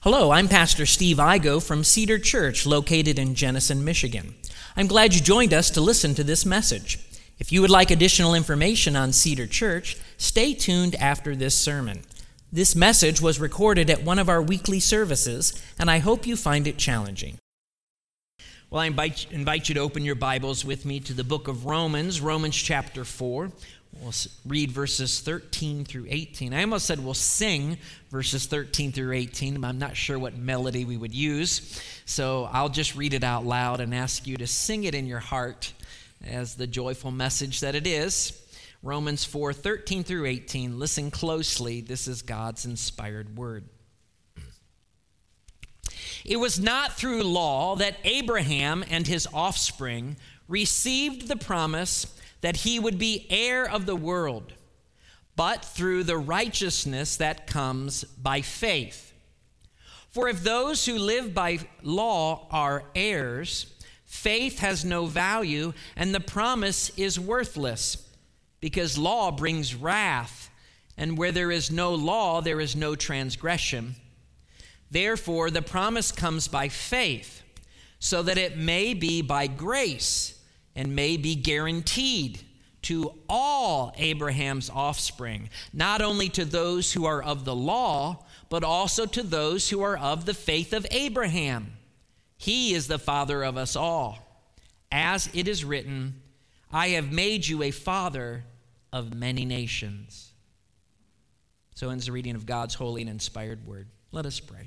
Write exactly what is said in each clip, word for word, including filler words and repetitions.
Hello, I'm Pastor Steve Igo from Cedar Church, located in Jenison, Michigan. I'm glad you joined us to listen to this message. If you would like additional information on Cedar Church, stay tuned after this sermon. This message was recorded at one of our weekly services, and I hope you find it challenging. Well, I invite, invite you to open your Bibles with me to the book of Romans, Romans chapter four. We'll read verses thirteen through eighteen. I almost said we'll sing verses thirteen through eighteen, but I'm not sure what melody we would use. So I'll just read it out loud and ask you to sing it in your heart as the joyful message that it is. Romans four, thirteen through eighteen. Listen closely. This is God's inspired word. It was not through law that Abraham and his offspring received the promise that he would be heir of the world, but through the righteousness that comes by faith. For if those who live by law are heirs, faith has no value, and the promise is worthless, because law brings wrath, and where there is no law, there is no transgression. Therefore, the promise comes by faith, so that it may be by grace, and may be guaranteed to all Abraham's offspring, not only to those who are of the law, but also to those who are of the faith of Abraham. He is the father of us all. As it is written, I have made you a father of many nations. So ends the reading of God's holy and inspired word. Let us pray.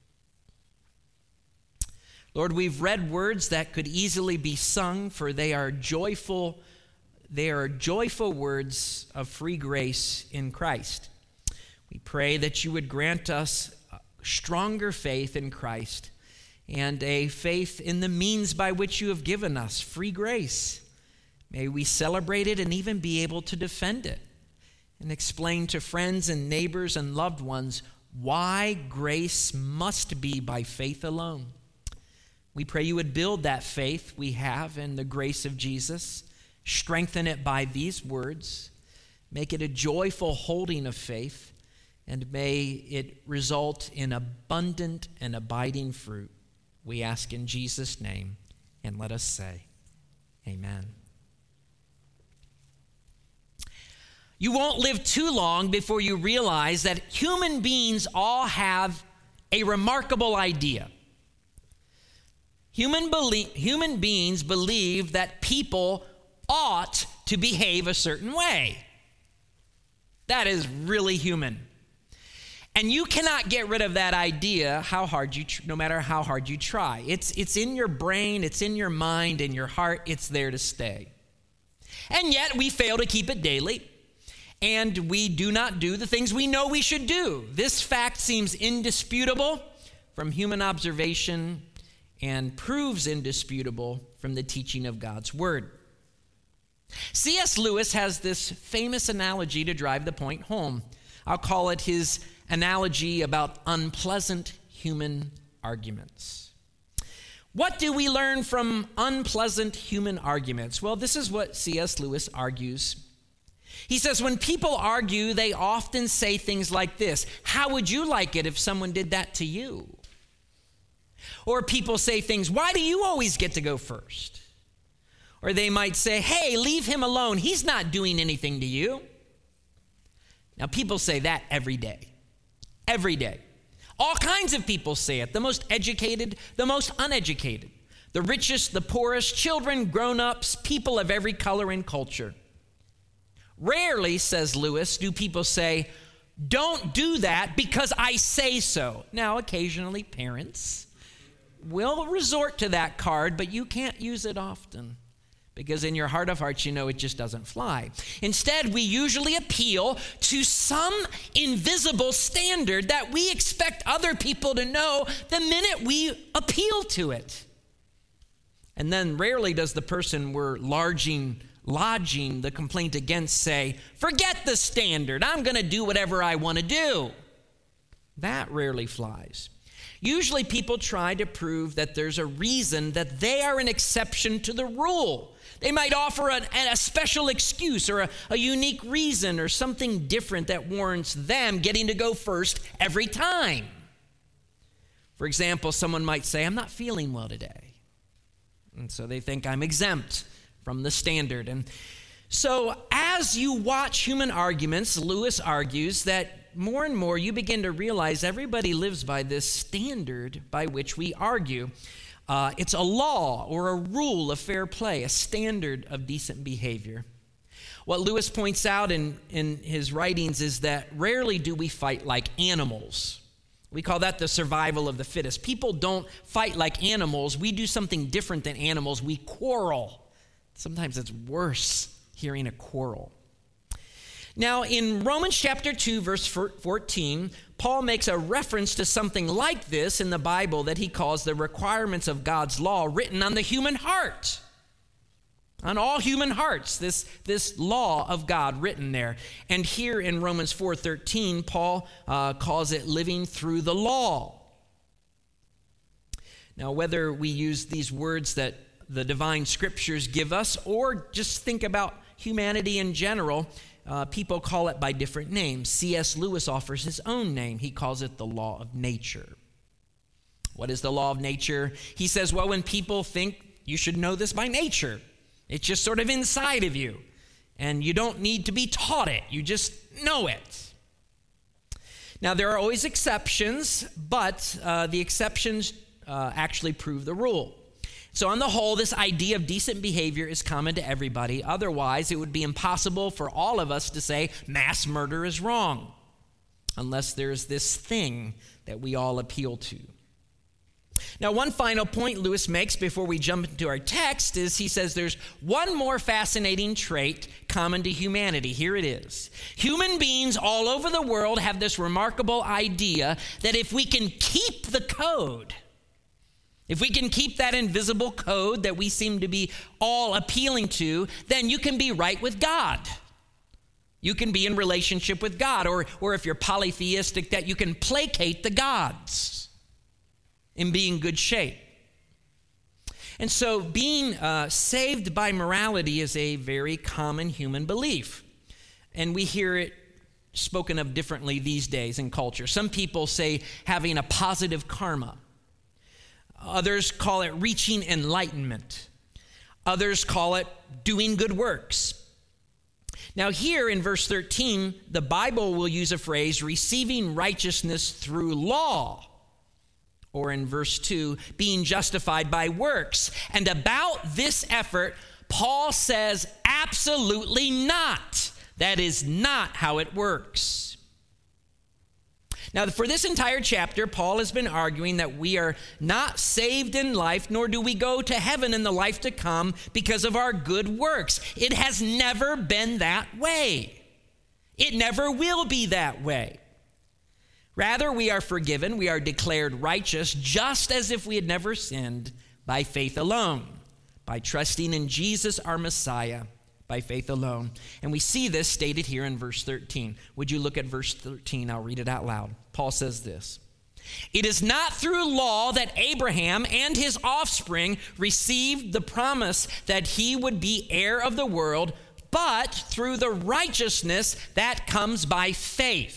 Lord, we've read words that could easily be sung, for they are joyful, they are joyful words of free grace in Christ. We pray that you would grant us stronger faith in Christ and a faith in the means by which you have given us free grace. May we celebrate it and even be able to defend it and explain to friends and neighbors and loved ones why grace must be by faith alone. We pray you would build that faith we have in the grace of Jesus, strengthen it by these words, make it a joyful holding of faith, and may it result in abundant and abiding fruit. We ask in Jesus' name, and let us say, amen. You won't live too long before you realize that human beings all have a remarkable idea. Human, belie- human beings believe that people ought to behave a certain way. That is really human. And you cannot get rid of that idea how hard you, tr- no matter how hard you try. It's, it's in your brain, it's in your mind, in your heart, it's there to stay. And yet we fail to keep it daily, and we do not do the things we know we should do. This fact seems indisputable from human observation and proves indisputable from the teaching of God's word. C S Lewis has this famous analogy to drive the point home. I'll call it his analogy about unpleasant human arguments. What do we learn from unpleasant human arguments? Well, this is what C S Lewis argues. He says, when people argue, they often say things like this: how would you like it if someone did that to you? Or people say things, why do you always get to go first? Or they might say, hey, leave him alone. He's not doing anything to you. Now, people say that every day. Every day. All kinds of people say it. The most educated, the most uneducated. The richest, the poorest, children, grown-ups, people of every color and culture. Rarely, says Lewis, do people say, don't do that because I say so. Now, occasionally parents will resort to that card, but you can't use it often because in your heart of hearts, you know it just doesn't fly. Instead, we usually appeal to some invisible standard that we expect other people to know the minute we appeal to it. And then rarely does the person we're lodging, lodging the complaint against say, forget the standard, I'm going to do whatever I want to do. That rarely flies. Usually people try to prove that there's a reason that they are an exception to the rule. They might offer a, a special excuse or a, a unique reason or something different that warrants them getting to go first every time. For example, someone might say, I'm not feeling well today. And so they think I'm exempt from the standard. And so as you watch human arguments, Lewis argues that more and more you begin to realize everybody lives by this standard by which we argue. Uh, it's a law or a rule of fair play, a standard of decent behavior. What Lewis points out in, in his writings is that rarely do we fight like animals. We call that the survival of the fittest. People don't fight like animals. We do something different than animals. We quarrel. Sometimes it's worse hearing a quarrel. Now, in Romans chapter two, verse fourteen, Paul makes a reference to something like this in the Bible that he calls the requirements of God's law written on the human heart. On all human hearts, this, this law of God written there. And here in Romans four thirteen, Paul uh, calls it living through the law. Now, whether we use these words that the divine scriptures give us or just think about humanity in general, uh, people call it by different names. C S Lewis offers his own name. He calls it the law of nature. What is the law of nature? He says, well, when people think you should know this by nature, it's just sort of inside of you, and you don't need to be taught it. You just know it. Now, there are always exceptions, but uh, the exceptions uh, actually prove the rule. So on the whole, this idea of decent behavior is common to everybody. Otherwise, it would be impossible for all of us to say mass murder is wrong, unless there's this thing that we all appeal to. Now, one final point Lewis makes before we jump into our text is he says there's one more fascinating trait common to humanity. Here it is. Human beings all over the world have this remarkable idea that if we can keep the code, if we can keep that invisible code that we seem to be all appealing to, then you can be right with God. You can be in relationship with God, or, or if you're polytheistic, that you can placate the gods and be in good shape. And so being uh, saved by morality is a very common human belief. And we hear it spoken of differently these days in culture. Some people say having a positive karma. Others call it reaching enlightenment. Others call it doing good works. Now here in verse thirteen, the Bible will use a phrase, receiving righteousness through law. Or in verse two, being justified by works. And about this effort, Paul says, absolutely not. That is not how it works. Now, for this entire chapter, Paul has been arguing that we are not saved in life, nor do we go to heaven in the life to come because of our good works. It has never been that way. It never will be that way. Rather, we are forgiven, we are declared righteous, just as if we had never sinned, by faith alone, by trusting in Jesus, our Messiah, by faith alone. And we see this stated here in verse thirteen. Would you look at verse thirteen? I'll read it out loud. Paul says this. It is not through law that Abraham and his offspring received the promise that he would be heir of the world, but through the righteousness that comes by faith.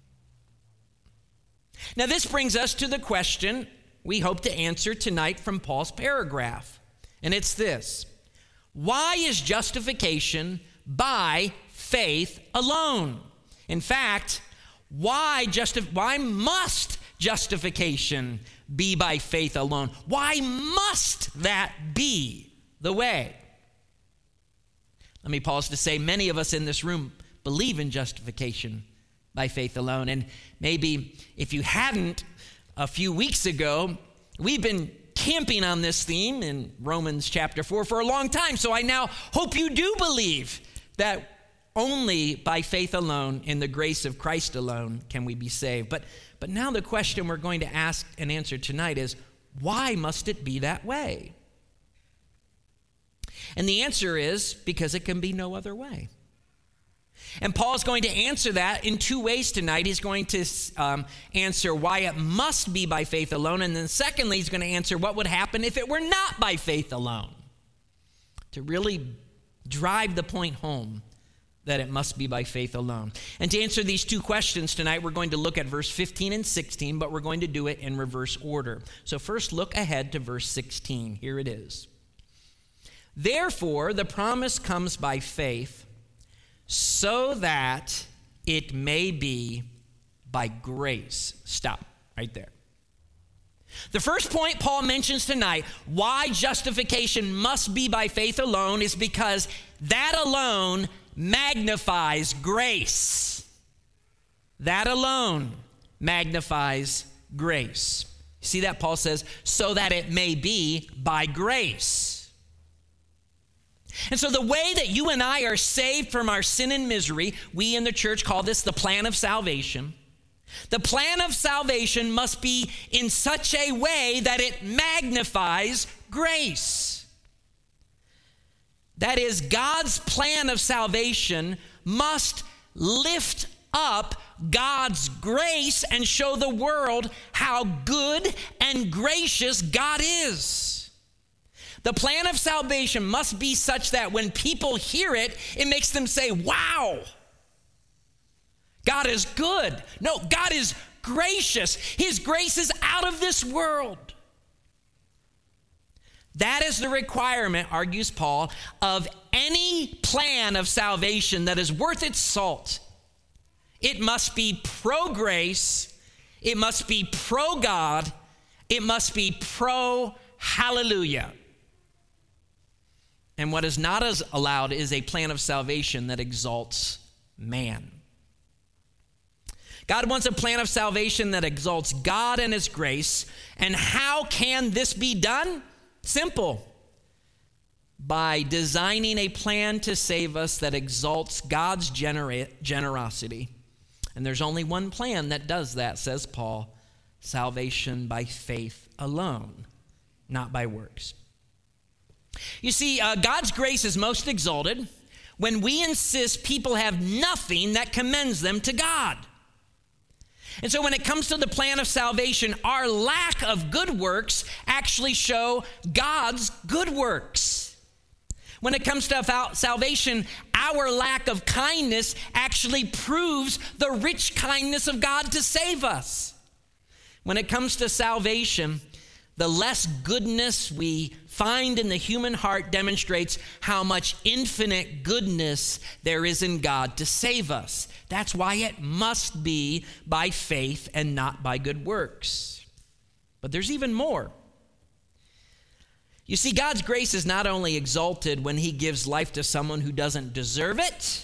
Now, this brings us to the question we hope to answer tonight from Paul's paragraph. And it's this. Why is justification by faith alone? In fact, why, justi- why must justification be by faith alone? Why must that be the way? Let me pause to say many of us in this room believe in justification by faith alone. And maybe if you hadn't, a few weeks ago, we've been camping on this theme in Romans chapter four for a long time. So I now hope you do believe that only by faith alone, in the grace of Christ alone, can we be saved. But, but now the question we're going to ask and answer tonight is, why must it be that way? And the answer is, because it can be no other way. And Paul's going to answer that in two ways tonight. He's going to um, answer why it must be by faith alone. And then secondly, he's going to answer what would happen if it were not by faith alone. To really drive the point home that it must be by faith alone? And to answer these two questions tonight, we're going to look at verse fifteen and sixteen, but we're going to do it in reverse order. So first, look ahead to verse sixteen. Here it is. Therefore, the promise comes by faith, so that it may be by grace. Stop right there. The first point Paul mentions tonight, why justification must be by faith alone, is because that alone magnifies grace. That alone magnifies grace. See that? Paul says, so that it may be by grace. And so the way that you and I are saved from our sin and misery, we in the church call this the plan of salvation. The plan of salvation must be in such a way that it magnifies grace. That is, God's plan of salvation must lift up God's grace and show the world how good and gracious God is. The plan of salvation must be such that when people hear it, it makes them say, wow, God is good. No, God is gracious. His grace is out of this world. That is the requirement, argues Paul, of any plan of salvation that is worth its salt. It must be pro-grace. It must be pro-God. It must be pro-hallelujah. And what is not as allowed is a plan of salvation that exalts man. God wants a plan of salvation that exalts God and his grace. And how can this be done? Simple. By designing a plan to save us that exalts God's genera- generosity. And there's only one plan that does that, says Paul. Salvation by faith alone, not by works. You see, uh, God's grace is most exalted when we insist people have nothing that commends them to God. And so when it comes to the plan of salvation, our lack of good works actually show God's good works. When it comes to salvation, our lack of kindness actually proves the rich kindness of God to save us. When it comes to salvation, the less goodness we find in the human heart demonstrates how much infinite goodness there is in God to save us. That's why it must be by faith and not by good works. But there's even more. You see, God's grace is not only exalted when he gives life to someone who doesn't deserve it,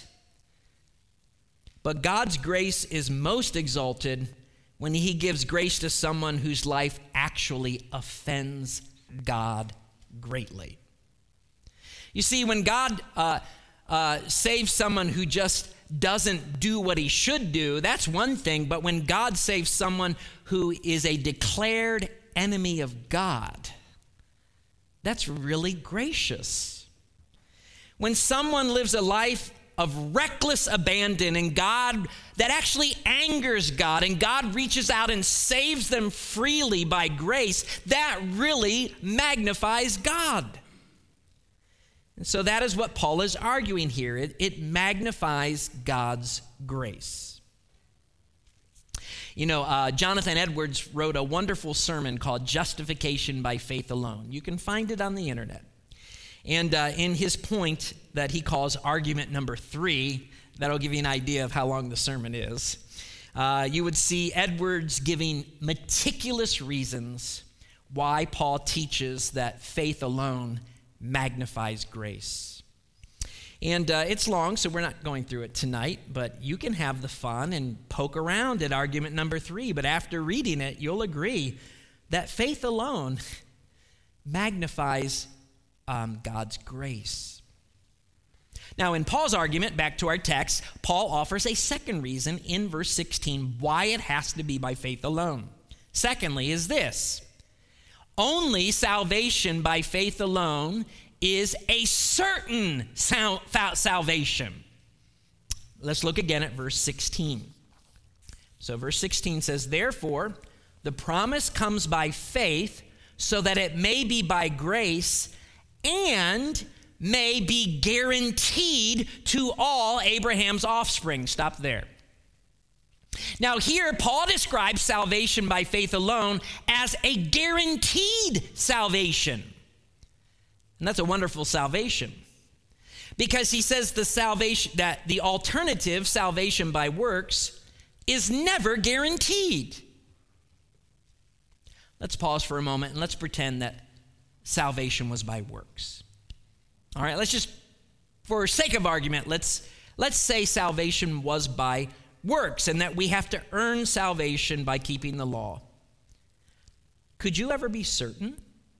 but God's grace is most exalted when he gives grace to someone whose life actually offends God greatly. You see, when God uh, uh, saves someone who just doesn't do what he should do, that's one thing. But when God saves someone who is a declared enemy of God, that's really gracious. When someone lives a life of reckless abandon and God, that actually angers God, and God reaches out and saves them freely by grace, that really magnifies God. And so that is what Paul is arguing here. It, it magnifies God's grace. You know, uh, Jonathan Edwards wrote a wonderful sermon called Justification by Faith Alone. You can find it on the internet. And uh, in his point that he calls argument number three, that'll give you an idea of how long the sermon is, uh, you would see Edwards giving meticulous reasons why Paul teaches that faith alone magnifies grace. And uh, it's long, so we're not going through it tonight, but you can have the fun and poke around at argument number three. But after reading it, you'll agree that faith alone magnifies um, God's grace. Now, in Paul's argument, back to our text, Paul offers a second reason in verse sixteen why it has to be by faith alone. Secondly is this: only salvation by faith alone is a certain sal- salvation. Let's look again at verse sixteen. So verse sixteen says, therefore, the promise comes by faith so that it may be by grace and may be guaranteed to all Abraham's offspring. Stop there. Now here, Paul describes salvation by faith alone as a guaranteed salvation. And that's a wonderful salvation. Because he says the salvation, that the alternative, salvation by works, is never guaranteed. Let's pause for a moment and let's pretend that salvation was by works. All right, let's just, for sake of argument, let's let's say salvation was by works and that we have to earn salvation by keeping the law. Could you ever be certain?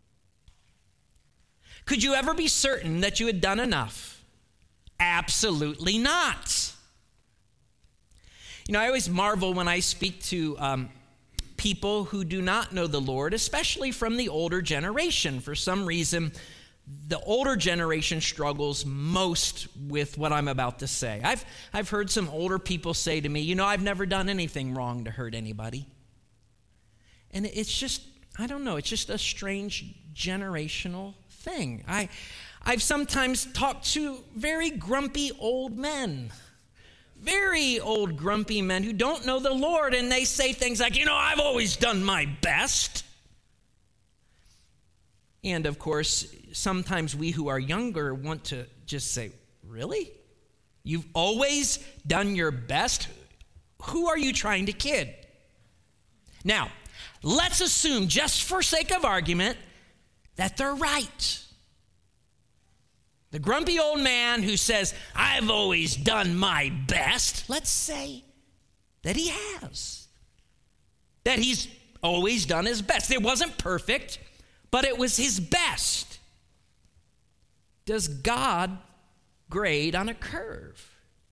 Could you ever be certain that you had done enough? Absolutely not. You know, I always marvel when I speak to um, people who do not know the Lord, especially from the older generation. For some reason, the older generation struggles most with what I'm about to say. I've I've heard some older people say to me, you know, I've never done anything wrong to hurt anybody. And it's just, I don't know, it's just a strange generational thing. I, I've sometimes talked to very grumpy old men, very old grumpy men who don't know the Lord, and they say things like, you know, I've always done my best. And of course, sometimes we who are younger want to just say, really? You've always done your best? Who are you trying to kid? Now, let's assume, just for sake of argument, that they're right. The grumpy old man who says, I've always done my best, let's say that he has. That he's always done his best. It wasn't perfect, but it was his best. Does God grade on a curve?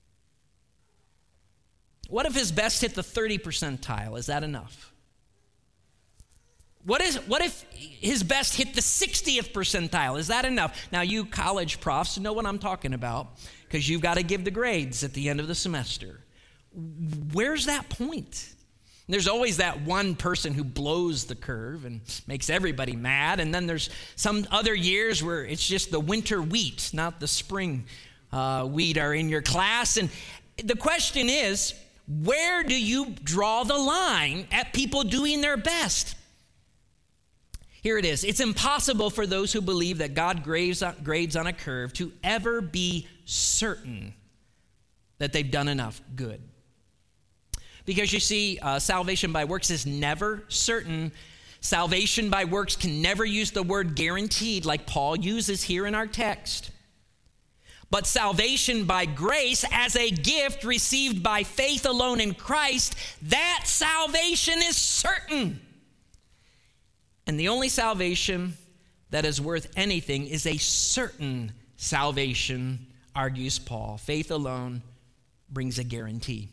What if his best hit the thirty percentile? Is that enough? What is what if his best hit the sixtieth percentile? Is that enough? Now, you college profs know what I'm talking about because you've got to give the grades at the end of the semester. Where's that point? There's always that one person who blows the curve and makes everybody mad. And then there's some other years where it's just the winter wheat, not the spring uh, wheat are in your class. And the question is, where do you draw the line at people doing their best? Here it is. It's impossible for those who believe that God grades on a curve to ever be certain that they've done enough good. Because you see, uh, salvation by works is never certain. Salvation by works can never use the word guaranteed like Paul uses here in our text. But salvation by grace as a gift received by faith alone in Christ, that salvation is certain. And the only salvation that is worth anything is a certain salvation, argues Paul. Faith alone brings a guarantee.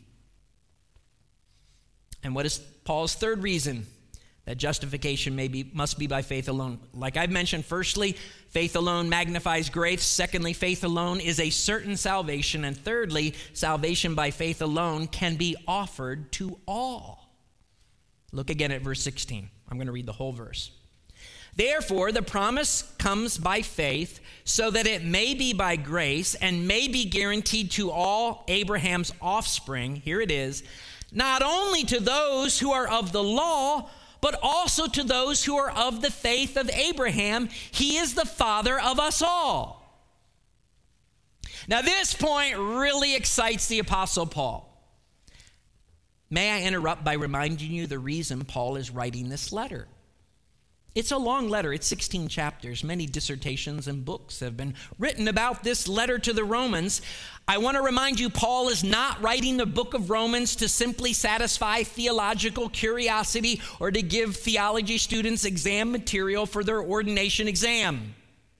And what is Paul's third reason that justification may be, must be by faith alone? Like I've mentioned, firstly, faith alone magnifies grace. Secondly, faith alone is a certain salvation. And thirdly, salvation by faith alone can be offered to all. Look again at verse sixteen. I'm going to read the whole verse. Therefore, the promise comes by faith, so that it may be by grace and may be guaranteed to all Abraham's offspring. Here it is. Not only to those who are of the law, but also to those who are of the faith of Abraham. He is the father of us all. Now, this point really excites the Apostle Paul. May I interrupt by reminding you the reason Paul is writing this letter? It's a long letter. It's sixteen chapters. Many dissertations and books have been written about this letter to the Romans. I want to remind you, Paul is not writing the book of Romans to simply satisfy theological curiosity or to give theology students exam material for their ordination exam.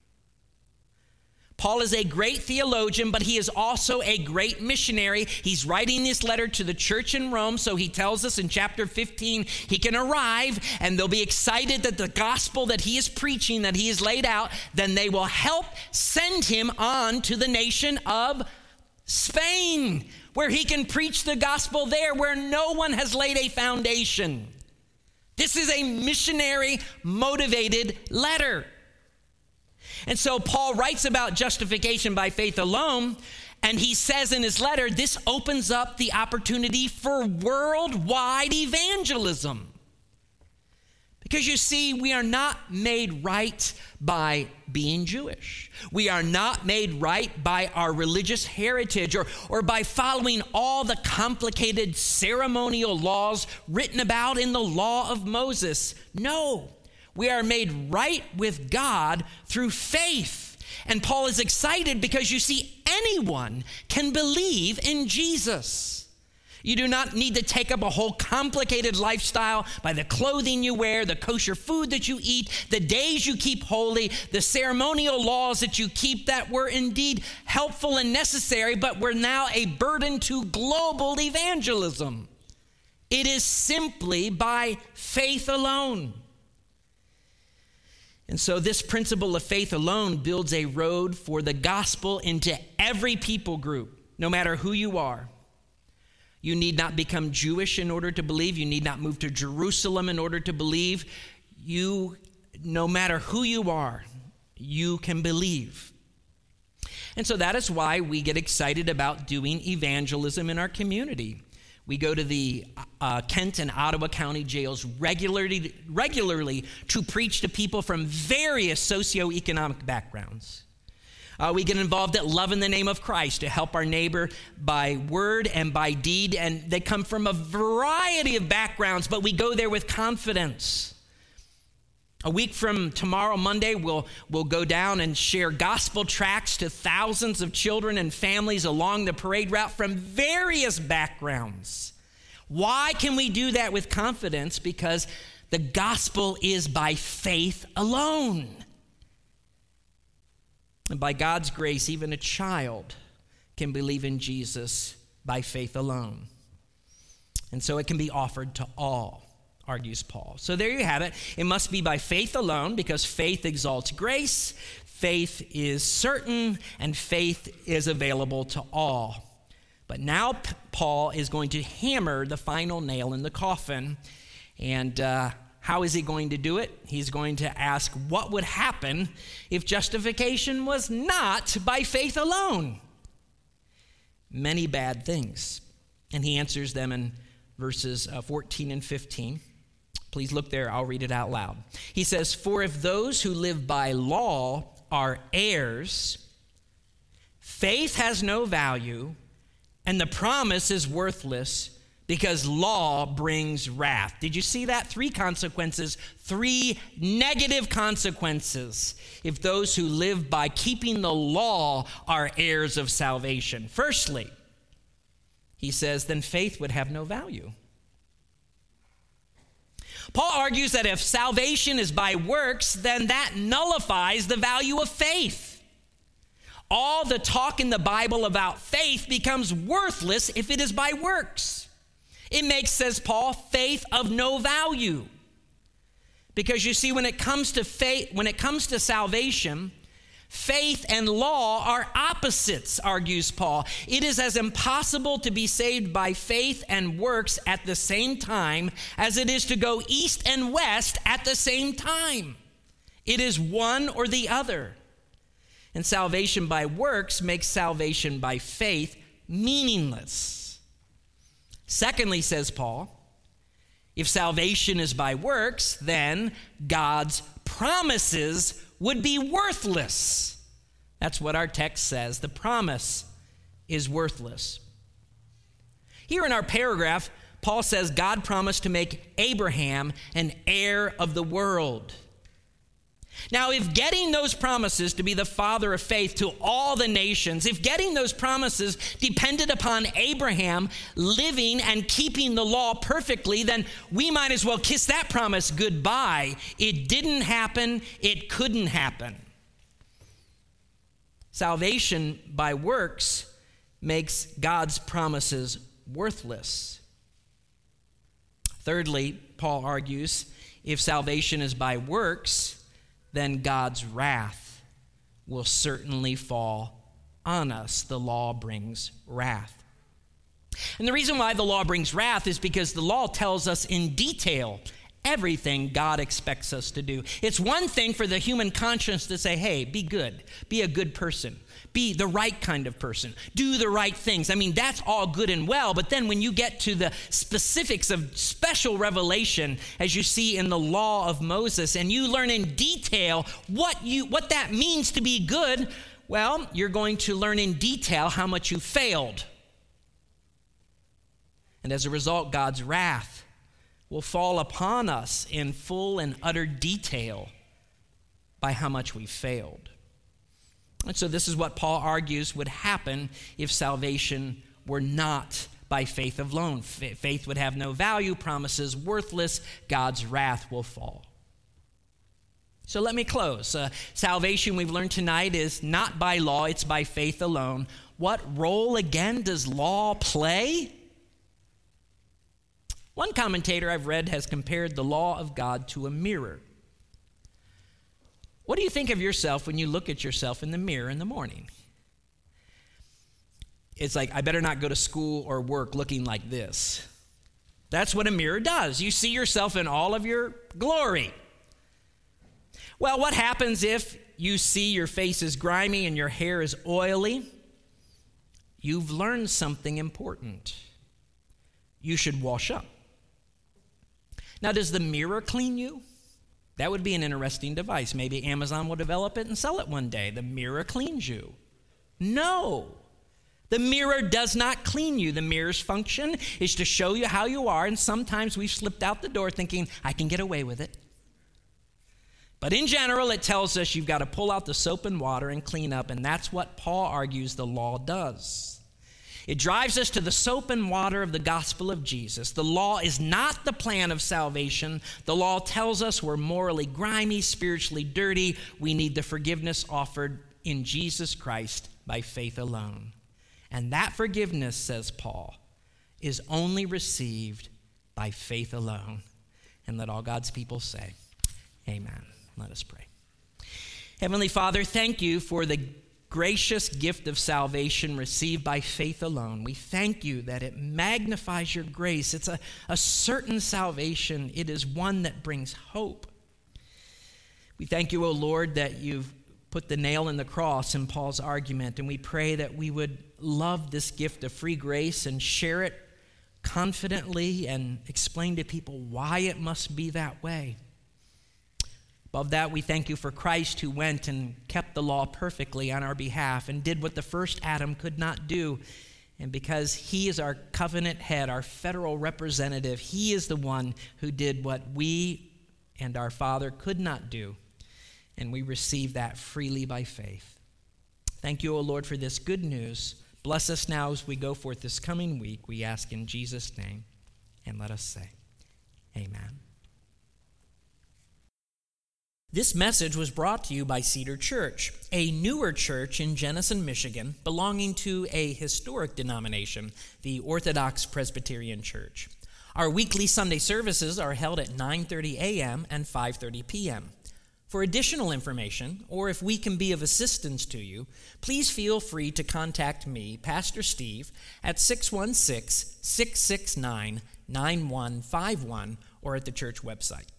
Paul is a great theologian, but he is also a great missionary. He's writing this letter to the church in Rome, so he tells us in chapter fifteen he can arrive and they'll be excited that the gospel that he is preaching, that he has laid out, then they will help send him on to the nation of Spain, where he can preach the gospel there where no one has laid a foundation. This is a missionary motivated letter. And so Paul writes about justification by faith alone, and he says in his letter, this opens up the opportunity for worldwide evangelism. Because you see, we are not made right by being Jewish. We are not made right by our religious heritage or, or by following all the complicated ceremonial laws written about in the law of Moses. No, we are made right with God through faith. And Paul is excited because you see, anyone can believe in Jesus. You do not need to take up a whole complicated lifestyle by the clothing you wear, the kosher food that you eat, the days you keep holy, the ceremonial laws that you keep that were indeed helpful and necessary, but were now a burden to global evangelism. It is simply by faith alone. And so this principle of faith alone builds a road for the gospel into every people group, no matter who you are. You need not become Jewish in order to believe. You need not move to Jerusalem in order to believe. You, no matter who you are, you can believe. And so that is why we get excited about doing evangelism in our community. We go to the uh, Kent and Ottawa County jails regularly, regularly to preach to people from various socioeconomic backgrounds. Uh, we get involved at Love in the Name of Christ to help our neighbor by word and by deed, and they come from a variety of backgrounds, but we go there with confidence. A week from tomorrow, Monday, we'll, we'll go down and share gospel tracts to thousands of children and families along the parade route from various backgrounds. Why can we do that with confidence? Because the gospel is by faith alone. And by God's grace, even a child can believe in Jesus by faith alone. And so it can be offered to all, argues Paul. So there you have it. It must be by faith alone, because faith exalts grace, faith is certain, and faith is available to all. But now P- Paul is going to hammer the final nail in the coffin. And uh, how is he going to do it? He's going to ask what would happen if justification was not by faith alone. Many bad things. And he answers them in verses uh, fourteen and fifteen. Please look there. I'll read it out loud. He says, "For if those who live by law are heirs, faith has no value, and the promise is worthless, because law brings wrath." Did you see that? Three consequences, three negative consequences if those who live by keeping the law are heirs of salvation. Firstly, he says, then faith would have no value. Paul argues that if salvation is by works, then that nullifies the value of faith. All the talk in the Bible about faith becomes worthless if it is by works. It makes, says Paul, faith of no value. Because you see, when it comes to faith, when it comes to salvation, faith and law are opposites, argues Paul. It is as impossible to be saved by faith and works at the same time as it is to go east and west at the same time. It is one or the other. And salvation by works makes salvation by faith meaningless. Secondly, says Paul, if salvation is by works, then God's promises would be worthless. That's what our text says. The promise is worthless. Here in our paragraph, Paul says God promised to make Abraham an heir of the world. Now, if getting those promises to be the father of faith to all the nations, if getting those promises depended upon Abraham living and keeping the law perfectly, then we might as well kiss that promise goodbye. It didn't happen. It couldn't happen. Salvation by works makes God's promises worthless. Thirdly, Paul argues, if salvation is by works, then God's wrath will certainly fall on us. The law brings wrath. And the reason why the law brings wrath is because the law tells us in detail everything God expects us to do. It's one thing for the human conscience to say, hey, be good, be a good person, be the right kind of person, do the right things. I mean, that's all good and well, but then when you get to the specifics of special revelation, as you see in the law of Moses, and you learn in detail what you what that means to be good, well, you're going to learn in detail how much you failed. And as a result, God's wrath will fall upon us in full and utter detail by how much we failed. And so this is what Paul argues would happen if salvation were not by faith alone. F- faith would have no value, promises worthless, God's wrath will fall. So let me close. Uh, salvation, we've learned tonight, is not by law, it's by faith alone. What role, again, does law play? One commentator I've read has compared the law of God to a mirror. What do you think of yourself when you look at yourself in the mirror in the morning? It's like, I better not go to school or work looking like this. That's what a mirror does. You see yourself in all of your glory. Well, what happens if you see your face is grimy and your hair is oily? You've learned something important. You should wash up. Now, does the mirror clean you? That would be an interesting device. Maybe Amazon will develop it and sell it one day. The mirror cleans you. No. The mirror does not clean you. The mirror's function is to show you how you are, and sometimes we've slipped out the door thinking, I can get away with it. But in general, it tells us you've got to pull out the soap and water and clean up, and that's what Paul argues the law does. It drives us to the soap and water of the gospel of Jesus. The law is not the plan of salvation. The law tells us we're morally grimy, spiritually dirty. We need the forgiveness offered in Jesus Christ by faith alone. And that forgiveness, says Paul, is only received by faith alone. And let all God's people say, amen. Let us pray. Heavenly Father, thank you for the gracious gift of salvation received by faith alone. We thank you that it magnifies your grace. It's a, a certain salvation. It is one that brings hope. We thank you, O Lord, that you've put the nail in the cross in Paul's argument, and we pray that we would love this gift of free grace and share it confidently and explain to people why it must be that way. Above that, we thank you for Christ, who went and kept the law perfectly on our behalf and did what the first Adam could not do. And because he is our covenant head, our federal representative, he is the one who did what we and our Father could not do. And we receive that freely by faith. Thank you, O Lord, for this good news. Bless us now as we go forth this coming week. We ask in Jesus' name, and let us say, amen. This message was brought to you by Cedar Church, a newer church in Jenison, Michigan, belonging to a historic denomination, the Orthodox Presbyterian Church. Our weekly Sunday services are held at nine thirty a.m. and five thirty p.m. For additional information, or if we can be of assistance to you, please feel free to contact me, Pastor Steve, at six one six, six six nine, nine one five one or at the church website.